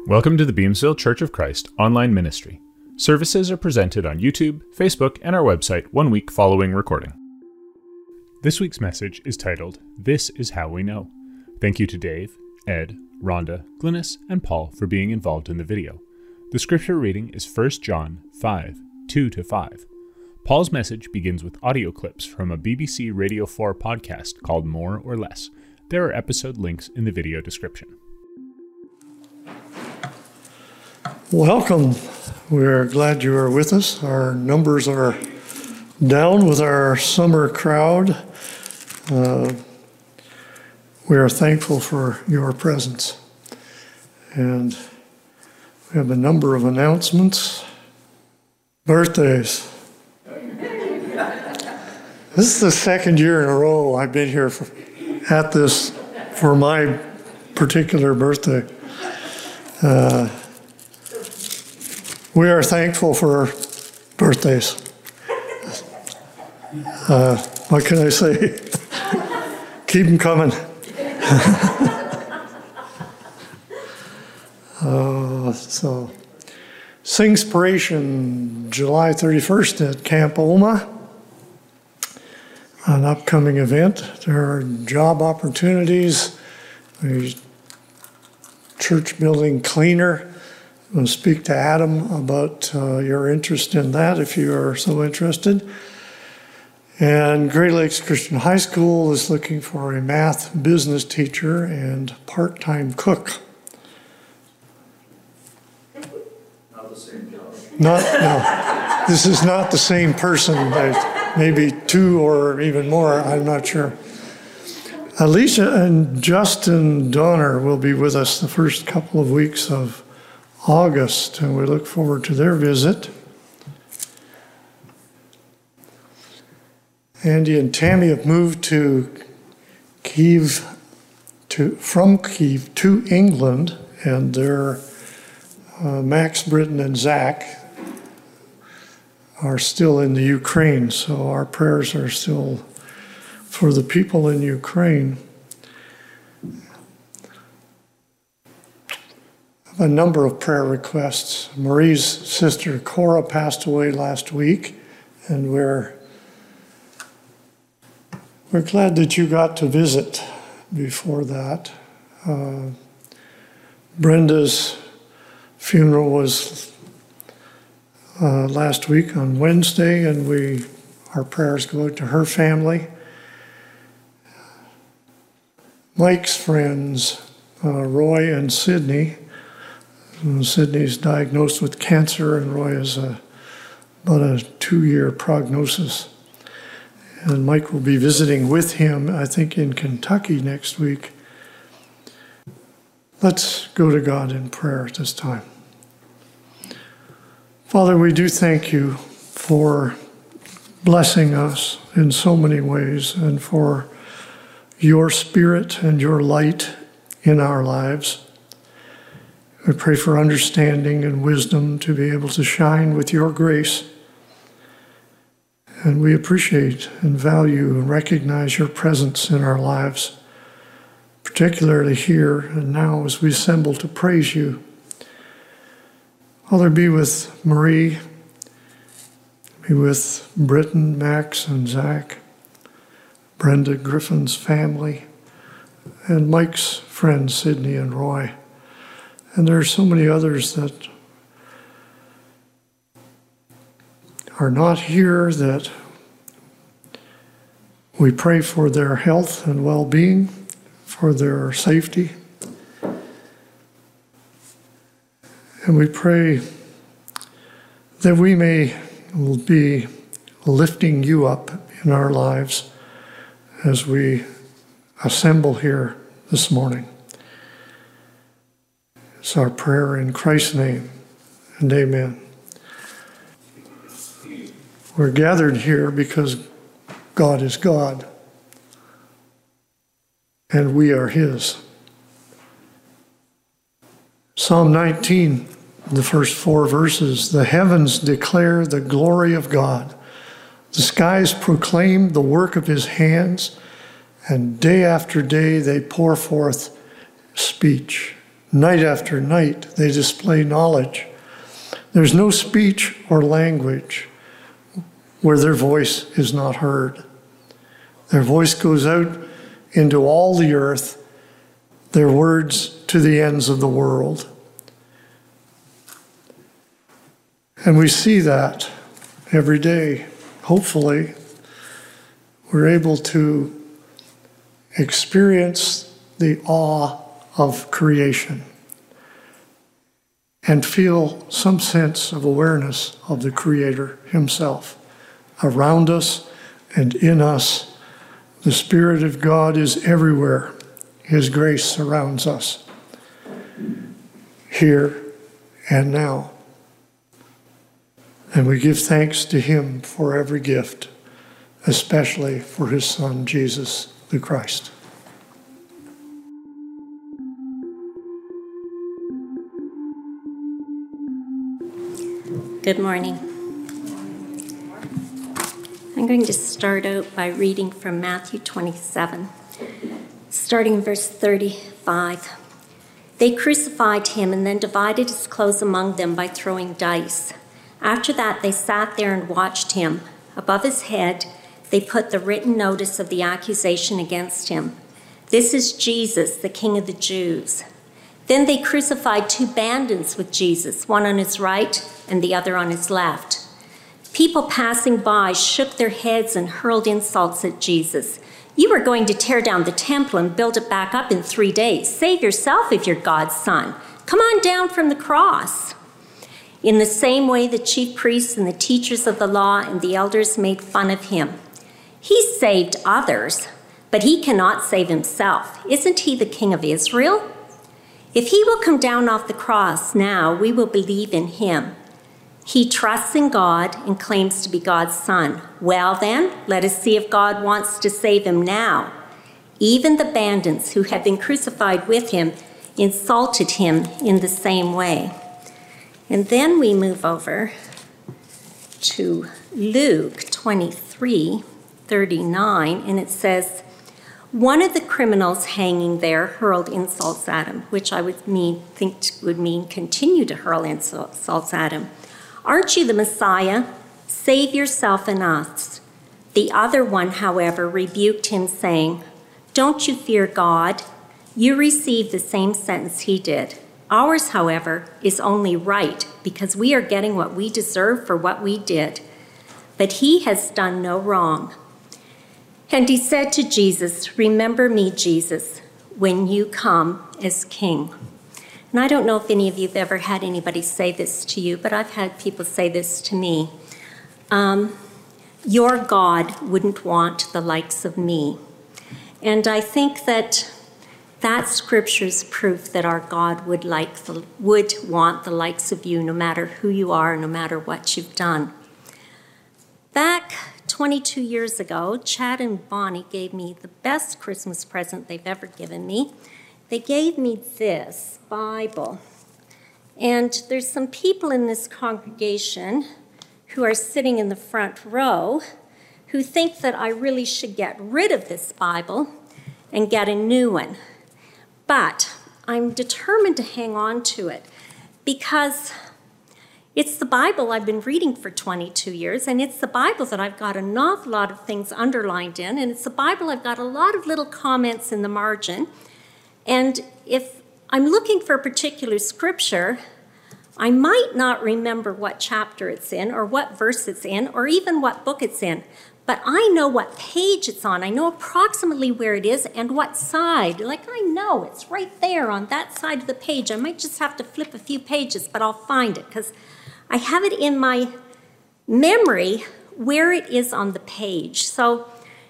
Welcome to the Beamsville Church of Christ online ministry. Services are presented on YouTube, Facebook, and our website 1 week following recording. This week's message is titled, This is How We Know. Thank you to Dave, Ed, Rhonda, Glynis, and Paul for being involved in the video. The scripture reading is 1 John 5, 2-5. Paul's message begins with audio clips from a BBC Radio 4 podcast called More or Less. There are episode links in the video description. Welcome. We're glad you are with us. Our numbers are down with our summer crowd. We are thankful for your presence. And we have a number of announcements. Birthdays. This is the second year in a row I've been here at this for my particular birthday. We are thankful for birthdays. What can I say? Keep them coming. So, Singspiration, July 31st at Camp Oma, an upcoming event. There are job opportunities, a church building cleaner. I'm going to speak to Adam about your interest in that, if you are so interested. And Great Lakes Christian High School is looking for a math business teacher and part-time cook. Not the same job. No, this is not the same person. Maybe two or even more, I'm not sure. Alicia and Justin Donner will be with us the first couple of weeks of August, and we look forward to their visit. Andy and Tammy have moved from Kyiv to England, and their Max, Britton, and Zach are still in the Ukraine, so our prayers are still for the people in Ukraine. A number of prayer requests. Marie's sister Cora passed away last week, and we're glad that you got to visit before that. Brenda's funeral was last week on Wednesday, and our prayers go out to her family. Mike's friends, Roy and Sydney. Sydney's diagnosed with cancer, and Roy has about a 2-year prognosis. And Mike will be visiting with him, I think, in Kentucky next week. Let's go to God in prayer at this time. Father, we do thank you for blessing us in so many ways and for your spirit and your light in our lives. We pray for understanding and wisdom to be able to shine with your grace. And we appreciate and value and recognize your presence in our lives, particularly here and now as we assemble to praise you. Father, be with Marie, be with Britton, Max, and Zach, Brenda Griffin's family, and Mike's friends, Sydney and Roy. And there are so many others that are not here that we pray for their health and well-being, for their safety. And we pray that we may be lifting you up in our lives as we assemble here this morning. It's our prayer in Christ's name, and amen. We're gathered here because God is God, and we are His. Psalm 19, the first 4 verses, the heavens declare the glory of God. The skies proclaim the work of His hands, and day after day they pour forth speech. Night after night, they display knowledge. There's no speech or language where their voice is not heard. Their voice goes out into all the earth, their words to the ends of the world. And we see that every day. Hopefully, we're able to experience the awe of creation and feel some sense of awareness of the Creator himself. Around us and in us, the Spirit of God is everywhere. His grace surrounds us, here and now. And we give thanks to him for every gift, especially for his Son, Jesus the Christ. Good morning. I'm going to start out by reading from Matthew 27, starting in verse 35. They crucified him and then divided his clothes among them by throwing dice. After that, they sat there and watched him. Above his head, they put the written notice of the accusation against him. This is Jesus, the King of the Jews. Then they crucified 2 bandits with Jesus, one on his right and the other on his left. People passing by shook their heads and hurled insults at Jesus. You are going to tear down the temple and build it back up in 3 days. Save yourself if you're God's son. Come on down from the cross. In the same way, the chief priests and the teachers of the law and the elders made fun of him. He saved others, but he cannot save himself. Isn't he the King of Israel? If he will come down off the cross now, we will believe in him. He trusts in God and claims to be God's son. Well then, let us see if God wants to save him now. Even the bandits who had been crucified with him insulted him in the same way. And then we move over to Luke 23:39, and it says, one of the criminals hanging there hurled insults at him, which I think would mean continue to hurl insults at him. Aren't you the Messiah? Save yourself and us. The other one, however, rebuked him, saying, don't you fear God? You received the same sentence he did. Ours, however, is only right because we are getting what we deserve for what we did. But he has done no wrong. And he said to Jesus, remember me, Jesus, when you come as king. And I don't know if any of you have ever had anybody say this to you, but I've had people say this to me. Your God wouldn't want the likes of me. And I think that scripture's proof that our God would want the likes of you, no matter who you are, no matter what you've done. Back 22 years ago, Chad and Bonnie gave me the best Christmas present they've ever given me. They gave me this Bible. And there's some people in this congregation who are sitting in the front row who think that I really should get rid of this Bible and get a new one. But I'm determined to hang on to it because it's the Bible I've been reading for 22 years, and it's the Bible that I've got an awful lot of things underlined in, and it's the Bible I've got a lot of little comments in the margin. And if I'm looking for a particular scripture, I might not remember what chapter it's in, or what verse it's in, or even what book it's in. But I know what page it's on. I know approximately where it is and what side. Like, I know it's right there on that side of the page. I might just have to flip a few pages, but I'll find it because I have it in my memory where it is on the page. So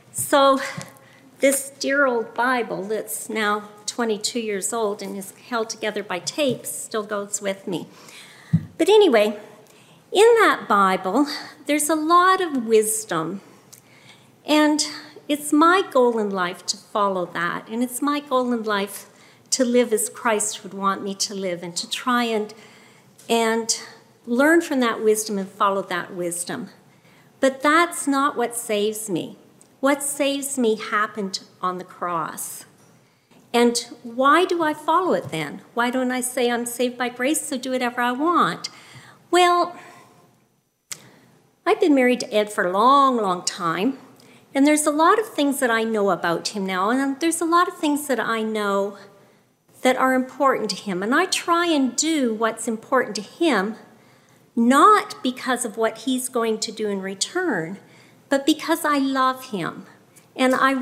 this dear old Bible that's now 22 years old and is held together by tapes still goes with me. But anyway, in that Bible, there's a lot of wisdom. And it's my goal in life to follow that. And it's my goal in life to live as Christ would want me to live and to try and learn from that wisdom and follow that wisdom. But that's not what saves me. What saves me happened on the cross. And why do I follow it then? Why don't I say I'm saved by grace, so do whatever I want? Well, I've been married to Ed for a long, long time, and there's a lot of things that I know about him now, and there's a lot of things that I know that are important to him. And I try and do what's important to him, not because of what he's going to do in return, but because I love him. And I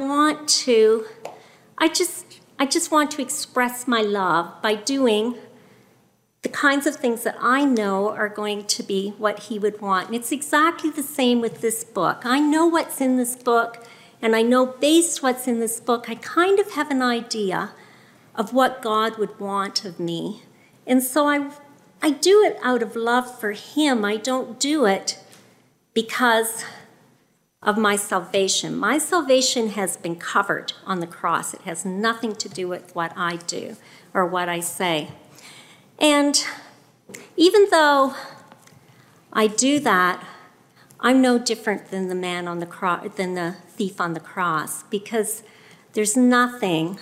just want to express my love by doing the kinds of things that I know are going to be what he would want. And it's exactly the same with this book. I know what's in this book, and I know based what's in this book, I kind of have an idea of what God would want of me. And so I do it out of love for him. I don't do it because of my salvation. My salvation has been covered on the cross. It has nothing to do with what I do or what I say. And even though I do that, I'm no different than the man on the cross, than the thief on the cross, because there's nothing.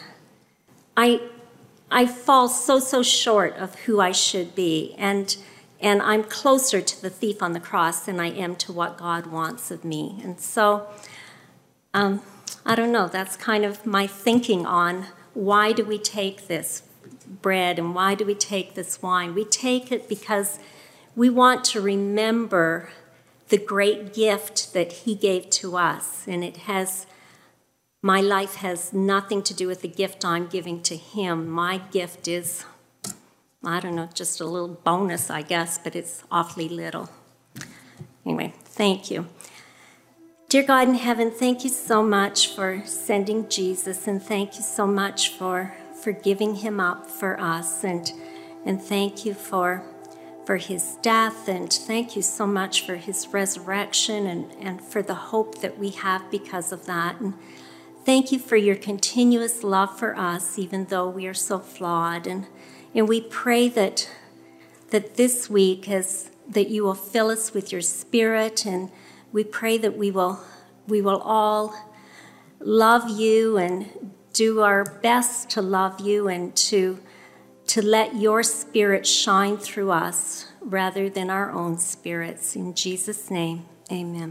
I fall so short of who I should be, and I'm closer to the thief on the cross than I am to what God wants of me. And so, I don't know, that's kind of my thinking on why do we take this bread and why do we take this wine? We take it because we want to remember the great gift that he gave to us. And my life has nothing to do with the gift I'm giving to him. My gift is, I don't know, just a little bonus, I guess, but it's awfully little. Anyway, thank you. Dear God in heaven, thank you so much for sending Jesus, and thank you so much for giving him up for us, and thank you for his death, and thank you so much for his resurrection and for the hope that we have because of that. And thank you for your continuous love for us, even though we are so flawed. And we pray that this week that you will fill us with your Spirit, and we pray that we will all love you and do our best to love you and to let your Spirit shine through us rather than our own spirits. In Jesus' name, amen.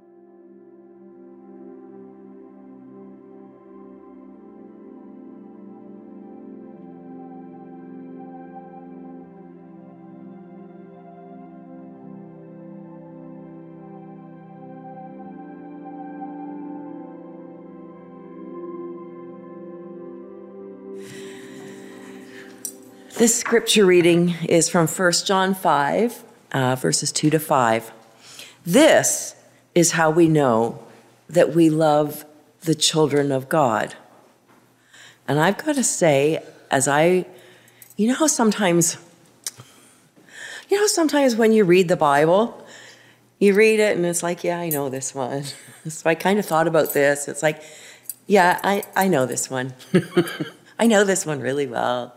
This scripture reading is from 1 John 5, verses 2 to 5. This is how we know that we love the children of God. And I've got to say, you know how sometimes when you read the Bible, you read it and it's like, yeah, I know this one. So I kind of thought about this. It's like, yeah, I know this one. I know this one really well.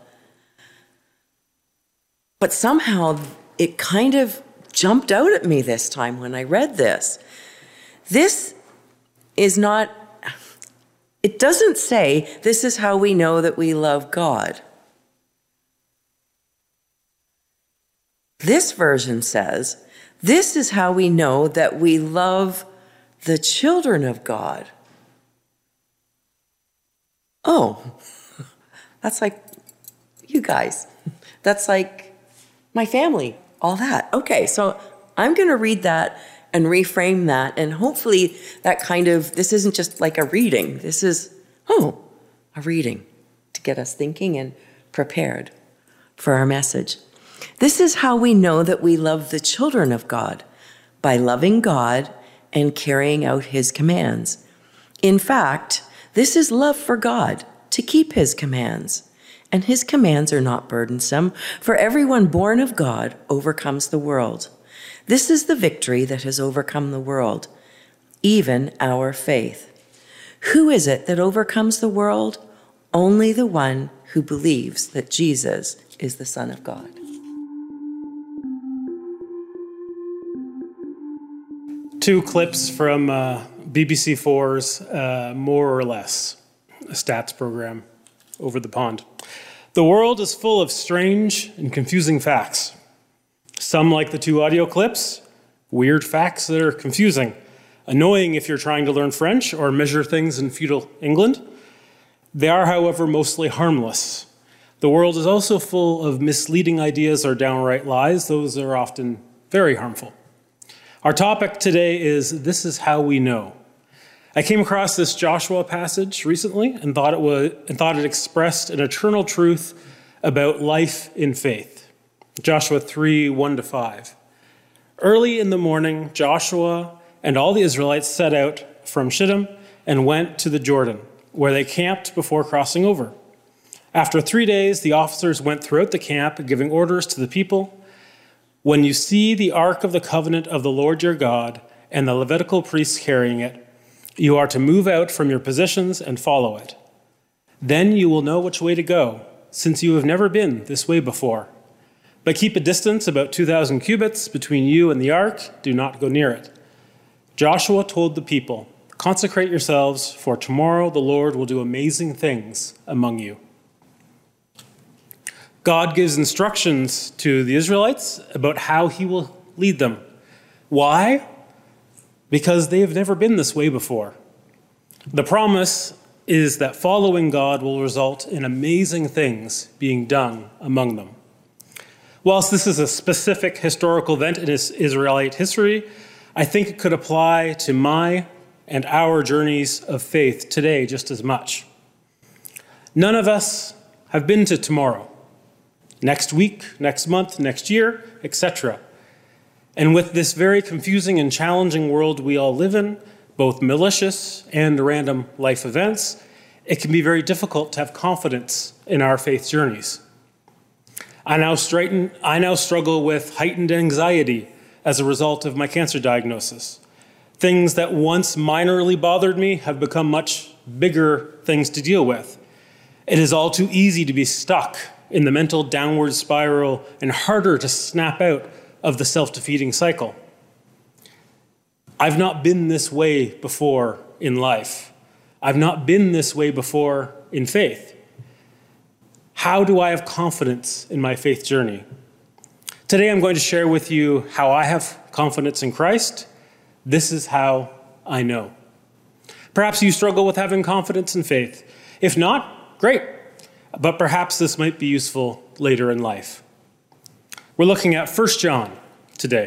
But somehow it kind of jumped out at me this time when I read this. This is not, it doesn't say, this is how we know that we love God. This version says, this is how we know that we love the children of God. Oh, that's like you guys. That's like my family, all that. Okay, so I'm going to read that and reframe that, and hopefully that this isn't just like a reading. This is, a reading to get us thinking and prepared for our message. This is how we know that we love the children of God, by loving God and carrying out his commands. In fact, this is love for God, to keep his commands. And his commands are not burdensome, for everyone born of God overcomes the world. This is the victory that has overcome the world, even our faith. Who is it that overcomes the world? Only the one who believes that Jesus is the Son of God. Two clips from BBC4's More or Less, a stats program. over the pond. The world is full of strange and confusing facts. Some, like the 2 audio clips, weird facts that are confusing, annoying if you're trying to learn French or measure things in feudal England. They are, however, mostly harmless. The world is also full of misleading ideas or downright lies. Those are often very harmful. Our topic today is This is How We Know. I came across this Joshua passage recently and thought it expressed an eternal truth about life in faith. Joshua 3, 1-5. Early in the morning, Joshua and all the Israelites set out from Shittim and went to the Jordan, where they camped before crossing over. After 3 days, the officers went throughout the camp, giving orders to the people. When you see the ark of the covenant of the Lord your God and the Levitical priests carrying it, you are to move out from your positions and follow it. Then you will know which way to go, since you have never been this way before. But keep a distance about 2,000 cubits between you and the ark. Do not go near it. Joshua told the people, "Consecrate yourselves, for tomorrow the Lord will do amazing things among you." God gives instructions to the Israelites about how he will lead them. Why? Because they have never been this way before. The promise is that following God will result in amazing things being done among them. Whilst this is a specific historical event in Israelite history, I think it could apply to my and our journeys of faith today just as much. None of us have been to tomorrow, next week, next month, next year, etc. And with this very confusing and challenging world we all live in, both malicious and random life events, it can be very difficult to have confidence in our faith journeys. I now struggle with heightened anxiety as a result of my cancer diagnosis. Things that once minorly bothered me have become much bigger things to deal with. It is all too easy to be stuck in the mental downward spiral and harder to snap out of the self-defeating cycle. I've not been this way before in life. I've not been this way before in faith. How do I have confidence in my faith journey? Today I'm going to share with you how I have confidence in Christ. This is how I know. Perhaps you struggle with having confidence in faith. If not, great. But perhaps this might be useful later in life. We're looking at 1 John today.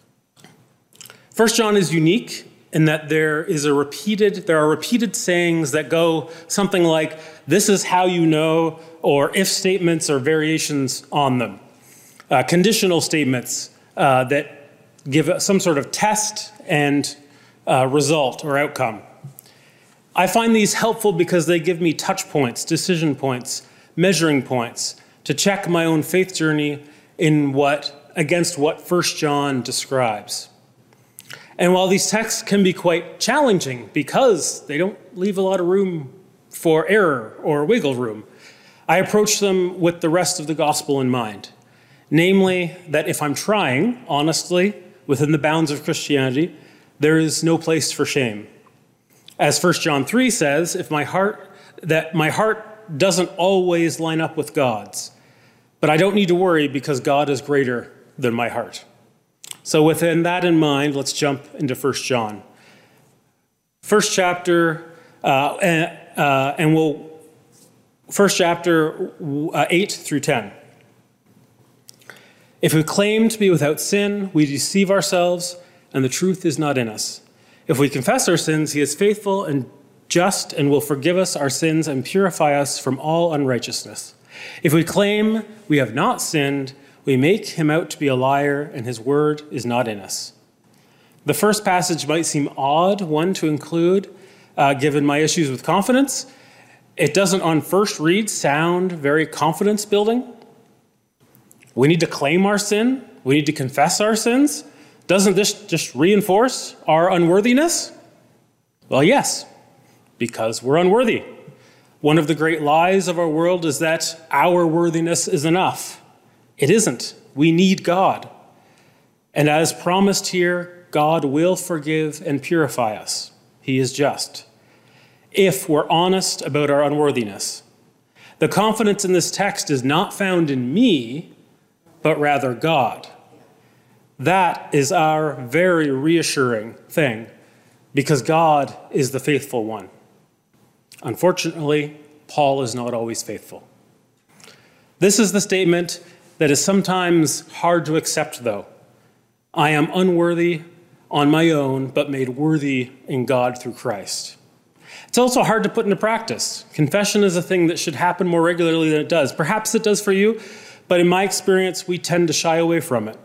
1 John is unique in that there are repeated sayings that go something like, "This is how you know," or if statements or variations on them. Conditional statements that give some sort of test and result or outcome. I find these helpful because they give me touch points, decision points, measuring points to check my own faith journey against what 1 John describes. And while these texts can be quite challenging because they don't leave a lot of room for error or wiggle room, I approach them with the rest of the gospel in mind. Namely, that if I'm trying, honestly, within the bounds of Christianity, there is no place for shame. As 1 John 3 says, my heart doesn't always line up with God's. But I don't need to worry because God is greater than my heart. So within that in mind, let's jump into 1 John. First chapter, 8 through 10. If we claim to be without sin, we deceive ourselves, and the truth is not in us. If we confess our sins, he is faithful and just and will forgive us our sins and purify us from all unrighteousness. If we claim we have not sinned, we make him out to be a liar, and his word is not in us. The first passage might seem odd one to include, given my issues with confidence. It doesn't on first read sound very confidence building. We need to claim our sin. We need to confess our sins. Doesn't this just reinforce our unworthiness? Well, yes, because we're unworthy. One of the great lies of our world is that our worthiness is enough. It isn't. We need God. And as promised here, God will forgive and purify us. He is just. If we're honest about our unworthiness. The confidence in this text is not found in me, but rather God. That is our very reassuring thing, because God is the faithful one. Unfortunately, Paul is not always faithful. This is the statement that is sometimes hard to accept, though. I am unworthy on my own, but made worthy in God through Christ. It's also hard to put into practice. Confession is a thing that should happen more regularly than it does. Perhaps it does for you, but in my experience, we tend to shy away from it.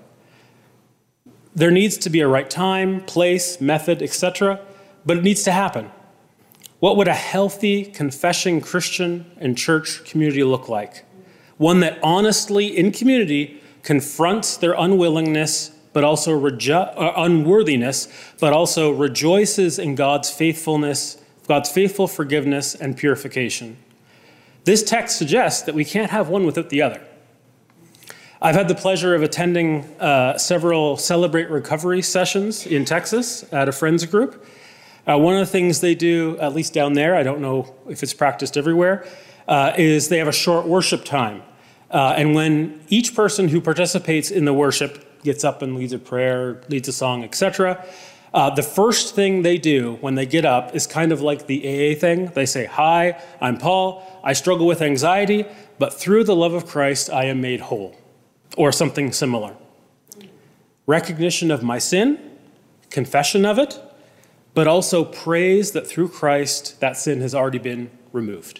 There needs to be a right time, place, method, etc., but it needs to happen. What would a healthy, confessing Christian and church community look like? One that honestly, in community, confronts their unwillingness, but also unworthiness, but also rejoices in God's faithfulness, God's faithful forgiveness and purification. This text suggests that we can't have one without the other. I've had the pleasure of attending several Celebrate Recovery sessions in Texas at a friends group. One of the things they do, at least down there, I don't know if it's practiced everywhere, is they have a short worship time. And when each person who participates in the worship gets up and leads a prayer, leads a song, etc., the first thing they do when they get up is kind of like the AA thing. They say, "Hi, I'm Paul. I struggle with anxiety, but through the love of Christ, I am made whole," or something similar. Recognition of my sin, confession of it, but also praise that through Christ, that sin has already been removed.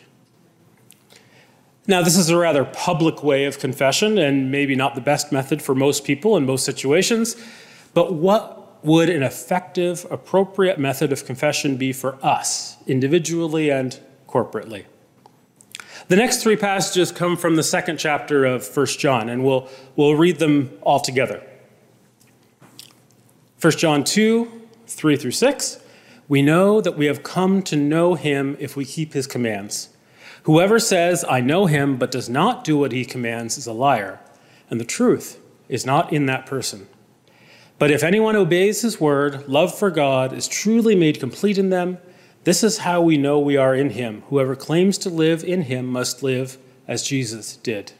Now, this is a rather public way of confession and maybe not the best method for most people in most situations, but what would an effective, appropriate method of confession be for us, individually and corporately? The next three passages come from the second chapter of 1 John, and we'll read them all together. 1 John 2, 3 through 6, we know that we have come to know him if we keep his commands. Whoever says, I know him, but does not do what he commands is a liar, and the truth is not in that person. But if anyone obeys his word, love for God is truly made complete in them. This is how we know we are in him. Whoever claims to live in him must live as Jesus did.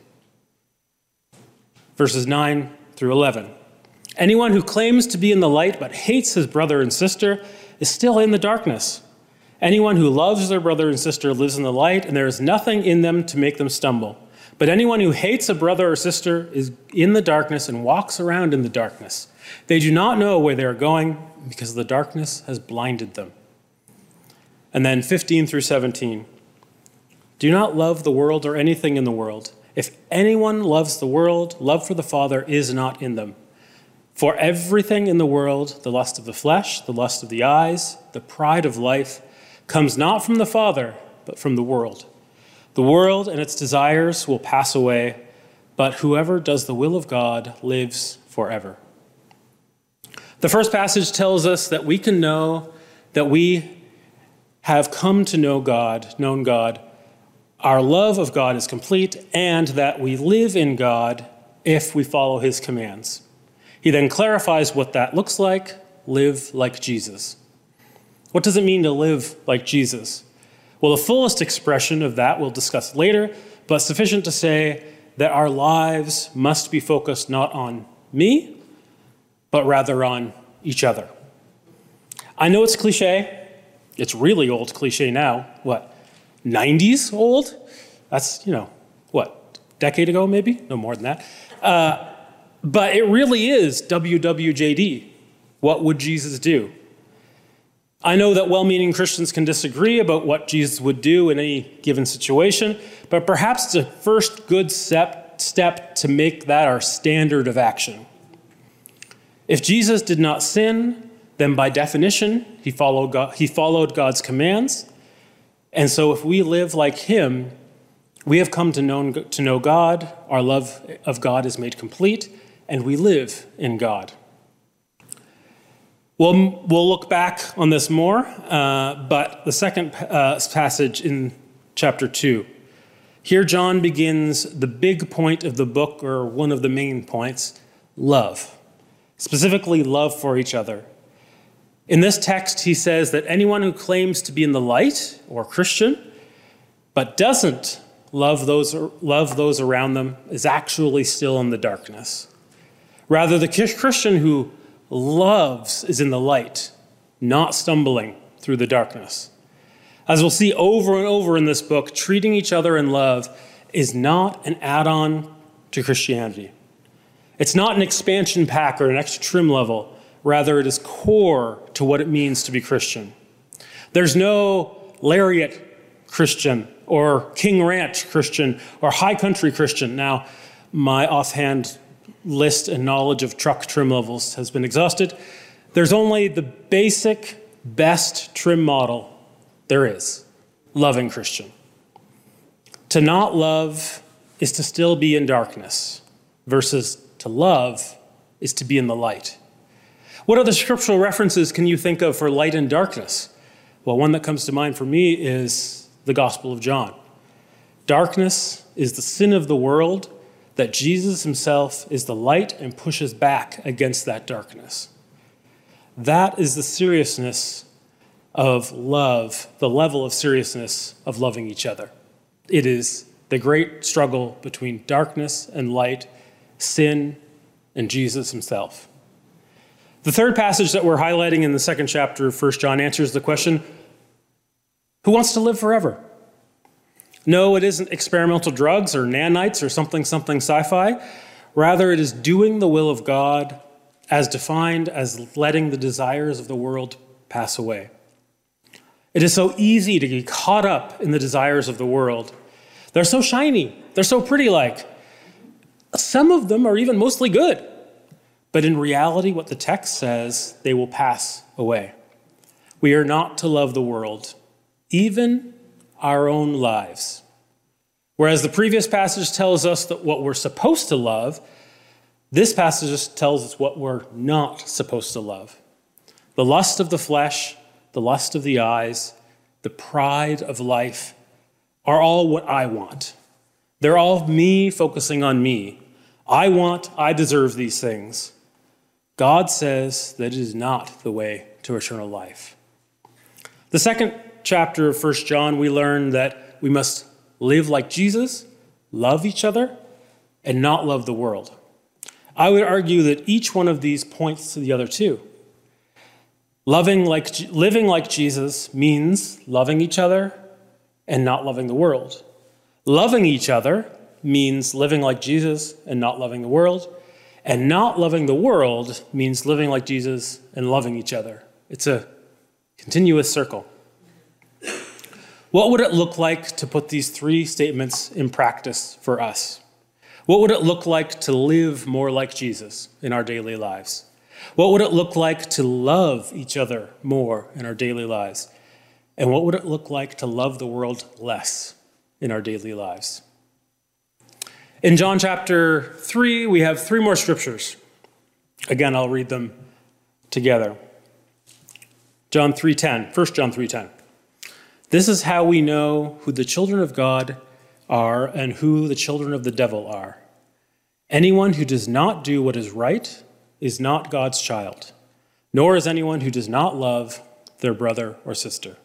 Verses 9 through 11. Anyone who claims to be in the light but hates his brother and sister is still in the darkness. Anyone who loves their brother and sister lives in the light, and there is nothing in them to make them stumble. But anyone who hates a brother or sister is in the darkness and walks around in the darkness. They do not know where they are going because the darkness has blinded them. And then 15 through 17. Do not love the world or anything in the world. If anyone loves the world, love for the Father is not in them. For everything in the world, the lust of the flesh, the lust of the eyes, the pride of life, comes not from the Father, but from the world. The world and its desires will pass away, but whoever does the will of God lives forever. The first passage tells us that we can know that we have come to know God, known God. Our love of God is complete, and that we live in God if we follow his commands. He then clarifies what that looks like: live like Jesus. What does it mean to live like Jesus? Well, the fullest expression of that we'll discuss later, but sufficient to say that our lives must be focused not on me, but rather on each other. I know it's cliche. It's really old cliche now. What, 90s old? That's, decade ago maybe? No more than that. But it really is WWJD. What would Jesus do? I know that well-meaning Christians can disagree about what Jesus would do in any given situation, but perhaps it's a first good step to make that our standard of action. If Jesus did not sin, then by definition, he followed God's commands. And so if we live like him, we have come to know God, our love of God is made complete, and we live in God. We'll look back on this more, but the second passage in chapter 2. Here John begins the big point of the book, or one of the main points, love. Specifically, love for each other. In this text, he says that anyone who claims to be in the light, or Christian, but doesn't love those around them is actually still in the darkness. Rather, the Christian who loves is in the light, not stumbling through the darkness. As we'll see over and over in this book, treating each other in love is not an add-on to Christianity. It's not an expansion pack or an extra trim level. Rather, it is core to what it means to be Christian. There's no Lariat Christian or King Ranch Christian or High Country Christian. Now, my offhand list and knowledge of truck trim levels has been exhausted. There's only the basic, best trim model there is, loving Christian. To not love is to still be in darkness, versus to love is to be in the light. What other scriptural references can you think of for light and darkness? Well, one that comes to mind for me is the Gospel of John. Darkness is the sin of the world, that Jesus himself is the light and pushes back against that darkness. That is the seriousness of love, the level of seriousness of loving each other. It is the great struggle between darkness and light, sin and Jesus himself. The third passage that we're highlighting in the second chapter of 1 John answers the question, who wants to live forever? No, it isn't experimental drugs or nanites or something sci-fi. Rather, it is doing the will of God as defined as letting the desires of the world pass away. It is so easy to get caught up in the desires of the world. They're so shiny. They're so pretty-like. Some of them are even mostly good. But in reality, what the text says, they will pass away. We are not to love the world, even our own lives. Whereas the previous passage tells us that what we're supposed to love, this passage tells us what we're not supposed to love. The lust of the flesh, the lust of the eyes, the pride of life are all what I want. They're all me focusing on me. I deserve these things. God says that it is not the way to eternal life. The second chapter of 1 John, we learn that we must live like Jesus, love each other, and not love the world. I would argue that each one of these points to the other two. Living like Jesus means loving each other and not loving the world. Loving each other means living like Jesus and not loving the world. And not loving the world means living like Jesus and loving each other. It's a continuous circle. What would it look like to put these three statements in practice for us? What would it look like to live more like Jesus in our daily lives? What would it look like to love each other more in our daily lives? And what would it look like to love the world less in our daily lives? In John chapter 3, we have three more scriptures. Again, I'll read them together. John 3:10, 1 John 3:10. This is how we know who the children of God are and who the children of the devil are. Anyone who does not do what is right is not God's child, nor is anyone who does not love their brother or sister.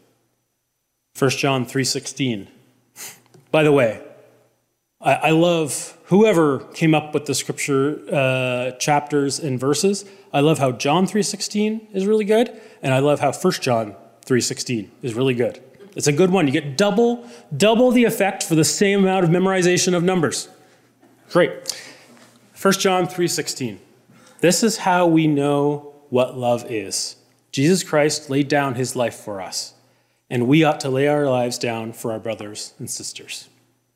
1 John 3:16. By the way, I love whoever came up with the scripture chapters and verses. I love how John 3:16 is really good, and I love how 1 John 3:16 is really good. It's a good one. You get double the effect for the same amount of memorization of numbers. Great. 1 John 3:16. This is how we know what love is. Jesus Christ laid down his life for us, and we ought to lay our lives down for our brothers and sisters.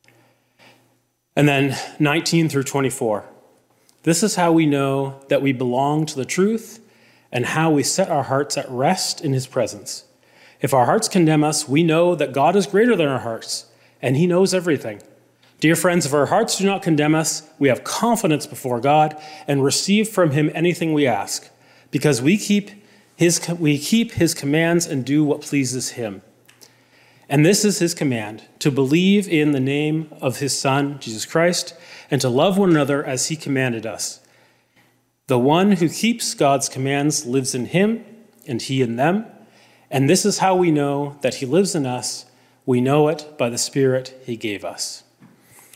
And then 19 through 24. This is how we know that we belong to the truth and how we set our hearts at rest in his presence. If our hearts condemn us, we know that God is greater than our hearts, and he knows everything. Dear friends, if our hearts do not condemn us, we have confidence before God and receive from him anything we ask, because we keep his commands and do what pleases him. And this is his command, to believe in the name of his Son, Jesus Christ, and to love one another as he commanded us. The one who keeps God's commands lives in him, and he in them. And this is how we know that he lives in us. We know it by the Spirit he gave us.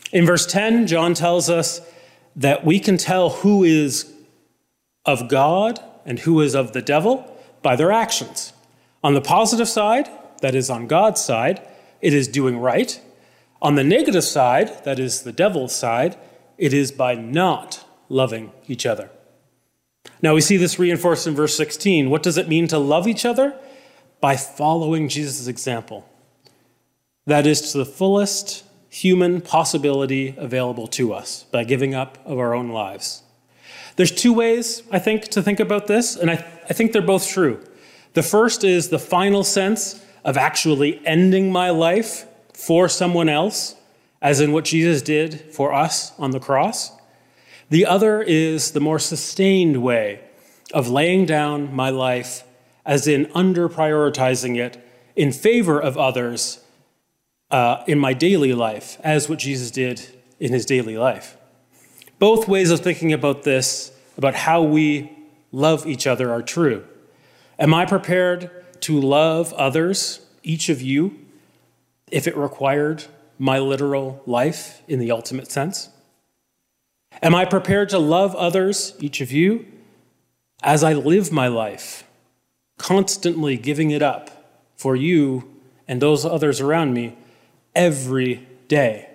In verse 10, John tells us that we can tell who is of God and who is of the devil by their actions. On the positive side, that is on God's side, it is doing right. On the negative side, that is the devil's side, it is by not loving each other. Now we see this reinforced in verse 16. What does it mean to love each other? By following Jesus' example. That is to the fullest human possibility available to us, by giving up of our own lives. There's two ways, I think, to think about this, and I think they're both true. The first is the final sense of actually ending my life for someone else, as in what Jesus did for us on the cross. The other is the more sustained way of laying down my life, as in under-prioritizing it in favor of others in my daily life, as what Jesus did in his daily life. Both ways of thinking about this, about how we love each other, are true. Am I prepared to love others, each of you, if it required my literal life in the ultimate sense? Am I prepared to love others, each of you, as I live my life, constantly giving it up for you and those others around me every day?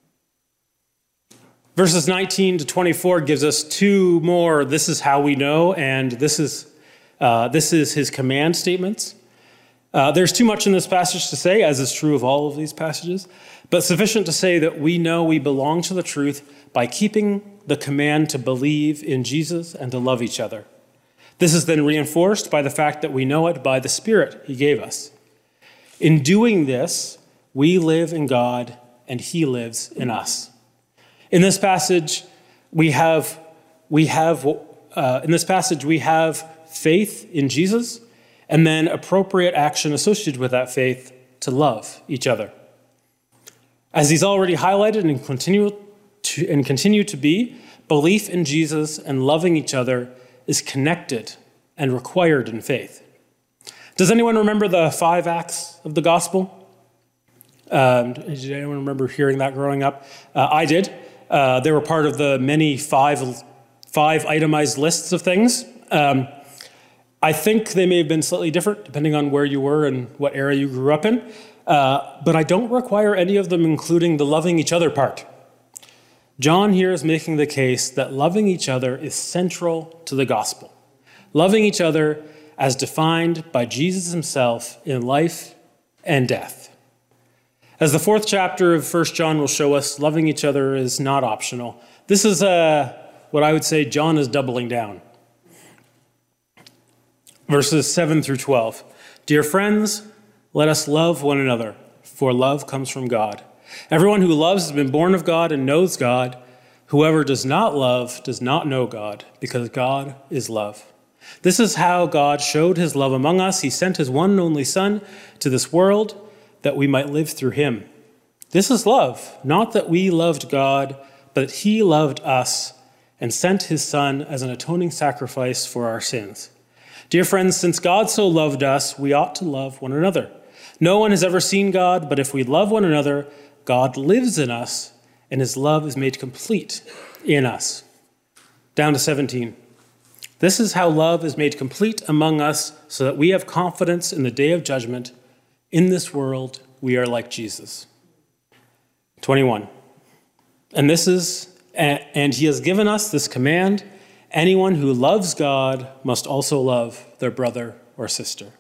Verses 19 to 24 gives us two more, this is how we know, and this is his command statements. There's too much in this passage to say, as is true of all of these passages, but sufficient to say that we know we belong to the truth by keeping the command to believe in Jesus and to love each other. This is then reinforced by the fact that we know it by the Spirit he gave us. In doing this, we live in God and he lives in us. In this passage, we have faith in Jesus, and then appropriate action associated with that faith to love each other. As he's already highlighted and continue to be, belief in Jesus and loving each other is connected and required in faith. Does anyone remember the 5 acts of the gospel? Did anyone remember hearing that growing up? I did. They were part of the many five itemized lists of things. I think they may have been slightly different depending on where you were and what era you grew up in, but I don't require any of them including the loving each other part. John here is making the case that loving each other is central to the gospel. Loving each other as defined by Jesus himself in life and death. As the 4th chapter of 1 John will show us, loving each other is not optional. This is what I would say John is doubling down. Verses 7 through 12. Dear friends, let us love one another, for love comes from God. Everyone who loves has been born of God and knows God. Whoever does not love does not know God, because God is love. This is how God showed his love among us. He sent his one and only Son to this world that we might live through him. This is love, not that we loved God, but that he loved us and sent his Son as an atoning sacrifice for our sins. Dear friends, since God so loved us, we ought to love one another. No one has ever seen God, but if we love one another, God lives in us, and his love is made complete in us. Down to 17. This is how love is made complete among us, so that we have confidence in the day of judgment. In this world, we are like Jesus. 21. And he has given us this command: anyone who loves God must also love their brother or sister.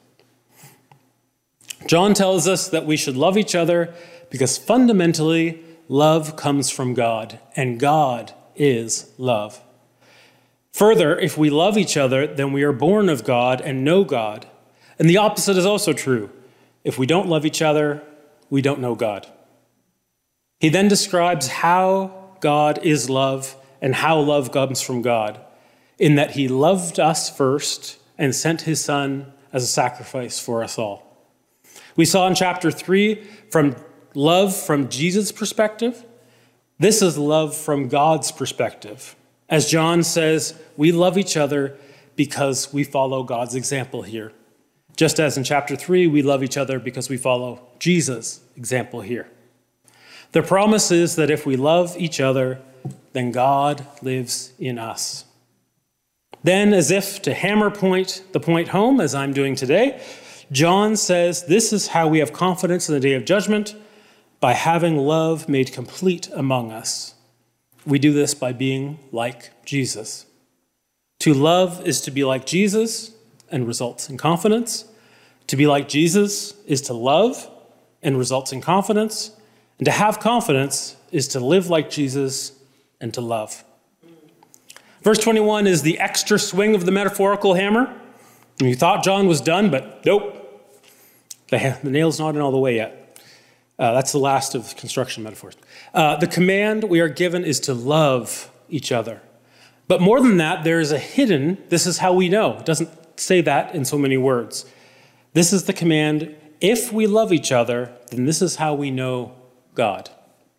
John tells us that we should love each other because fundamentally, love comes from God, and God is love. Further, if we love each other, then we are born of God and know God. And the opposite is also true. If we don't love each other, we don't know God. He then describes how God is love and how love comes from God, in that he loved us first and sent his Son as a sacrifice for us all. We saw in chapter 3 from love from Jesus' perspective. This is love from God's perspective. As John says, we love each other because we follow God's example here. Just as in chapter 3, we love each other because we follow Jesus' example here. The promise is that if we love each other, then God lives in us. Then, as if to hammer the point home, as I'm doing today, John says this is how we have confidence in the day of judgment, by having love made complete among us. We do this by being like Jesus. To love is to be like Jesus and results in confidence. To be like Jesus is to love and results in confidence. And to have confidence is to live like Jesus and to love. Verse 21 is the extra swing of the metaphorical hammer. And you thought John was done, but nope. The nail's not in all the way yet. That's the last of construction metaphors. The command we are given is to love each other. But more than that, there is a hidden, this is how we know. It doesn't say that in so many words. This is the command, if we love each other, then this is how we know God.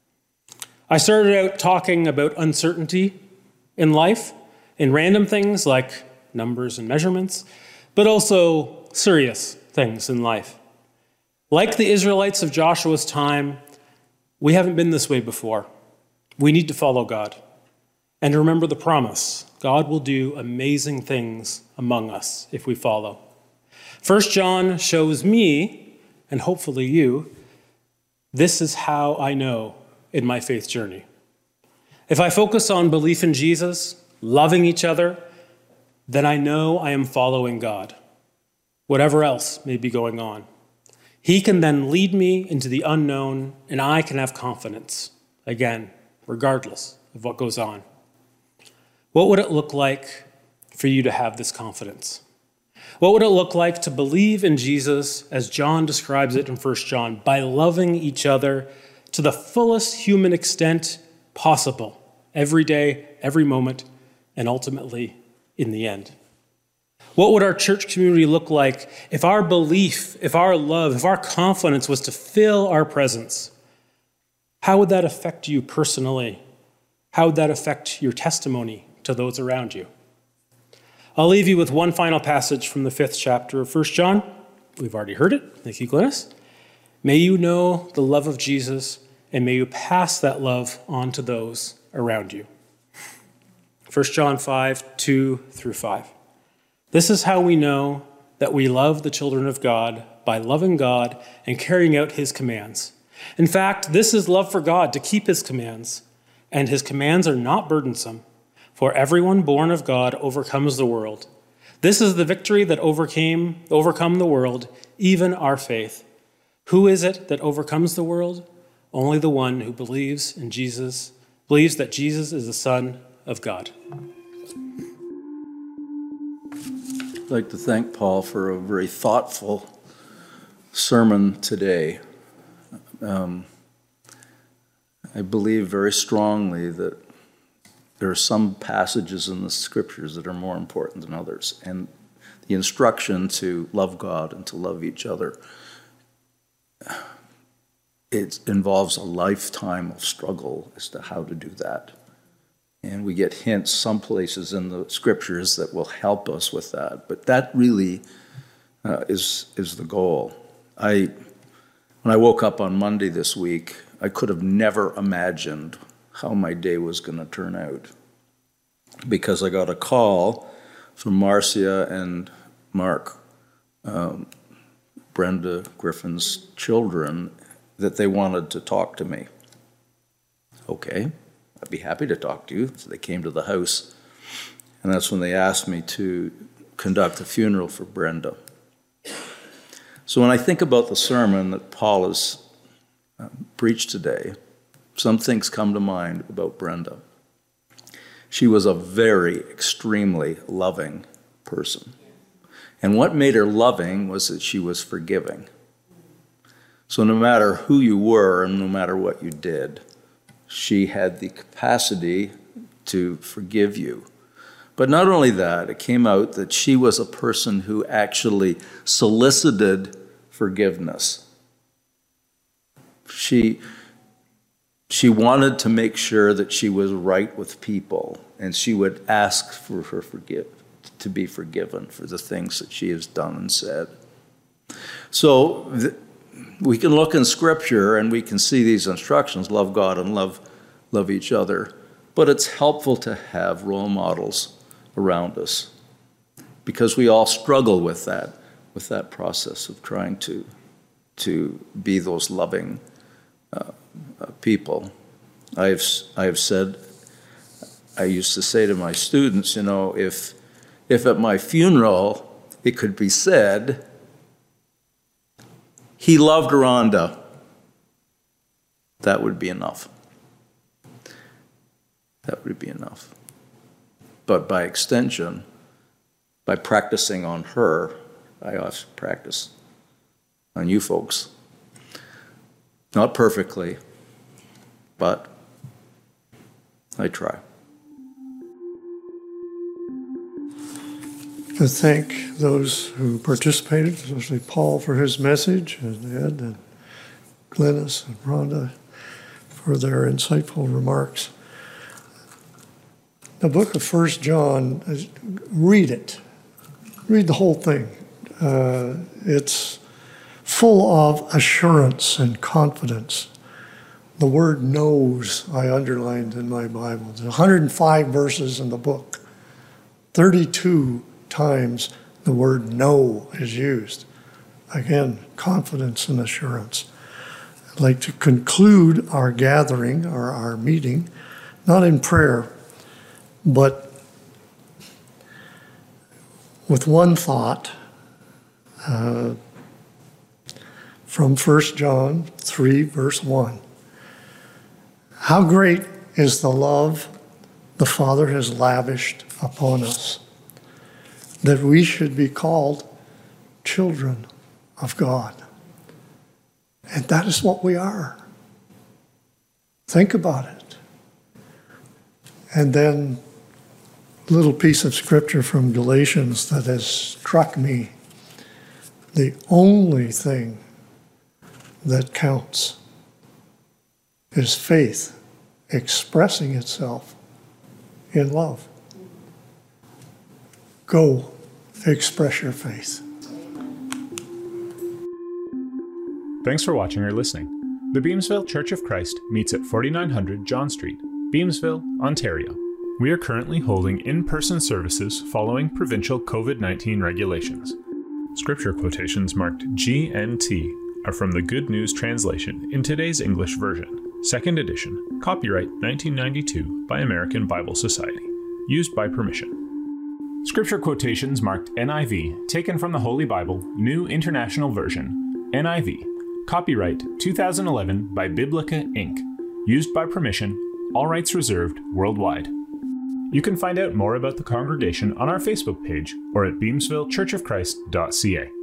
I started out talking about uncertainty in life, in random things like numbers and measurements, but also serious things in life. Like the Israelites of Joshua's time, we haven't been this way before. We need to follow God and remember the promise. God will do amazing things among us if we follow. 1 John shows me, and hopefully you, this is how I know in my faith journey. If I focus on belief in Jesus, loving each other, then I know I am following God, whatever else may be going on. He can then lead me into the unknown, and I can have confidence, again, regardless of what goes on. What would it look like for you to have this confidence? What would it look like to believe in Jesus, as John describes it in 1 John, by loving each other to the fullest human extent possible, every day, every moment, and ultimately in the end? What would our church community look like if our belief, if our love, if our confidence was to fill our presence? How would that affect you personally? How would that affect your testimony to those around you? I'll leave you with one final passage from the 5th chapter of 1 John. We've already heard it. Thank you, Glynis. May you know the love of Jesus, and may you pass that love on to those around you. 1 John 5, 2 through 5. This is how we know that we love the children of God, by loving God and carrying out his commands. In fact, this is love for God, to keep his commands, and his commands are not burdensome. For everyone born of God overcomes the world. This is the victory that overcome the world, even our faith. Who is it that overcomes the world? Only the one who believes in Jesus, believes that Jesus is the Son of God. I'd like to thank Paul for a very thoughtful sermon today. I believe very strongly that there are some passages in the scriptures that are more important than others. And the instruction to love God and to love each other, it involves a lifetime of struggle as to how to do that. And we get hints some places in the scriptures that will help us with that. But that really is the goal. When I woke up on Monday this week, I could have never imagined how my day was going to turn out, because I got a call from Marcia and Mark, Brenda Griffin's children, that they wanted to talk to me. Okay, I'd be happy to talk to you. So they came to the house, and that's when they asked me to conduct a funeral for Brenda. So when I think about the sermon that Paul has preached today, some things come to mind about Brenda. She was a very extremely loving person. And what made her loving was that she was forgiving. So no matter who you were and no matter what you did, she had the capacity to forgive you. But not only that, it came out that she was a person who actually solicited forgiveness. She wanted to make sure that she was right with people, and she would ask for her to be forgiven for the things that she has done and said. So we can look in Scripture and we can see these instructions, love God and love each other, but it's helpful to have role models around us because we all struggle with that process of trying to be those loving people. I have said, I used to say to my students, if at my funeral it could be said, he loved Rhonda, that would be enough. That would be enough. But by extension, by practicing on her, I also practice on you folks. Not perfectly, but I try. To thank those who participated, especially Paul for his message, and Ed and Glennis and Rhonda for their insightful remarks. The book of 1 John, read it. Read the whole thing. It's full of assurance and confidence. The word knows I underlined in my Bible. There's 105 verses in the book. 32 times the word know is used. Again, confidence and assurance. I'd like to conclude our gathering, or our meeting, not in prayer, but with one thought from 1 John 3, verse 1. How great is the love the Father has lavished upon us, that we should be called children of God. And that is what we are. Think about it. And then a little piece of scripture from Galatians that has struck me. The only thing that counts is faith expressing itself in love. Go express your faith. Thanks for watching or listening. The Beamsville Church of Christ meets at 4900 John Street, Beamsville, Ontario. We are currently holding in-person services following provincial COVID-19 regulations. Scripture quotations marked G and T are from the Good News Translation in today's English version, 2nd edition, copyright 1992 by American Bible Society, used by permission. Scripture quotations marked NIV, taken from the Holy Bible, New International Version, NIV, copyright 2011 by Biblica Inc., used by permission, all rights reserved worldwide. You can find out more about the congregation on our Facebook page or at beamsvillechurchofchrist.ca.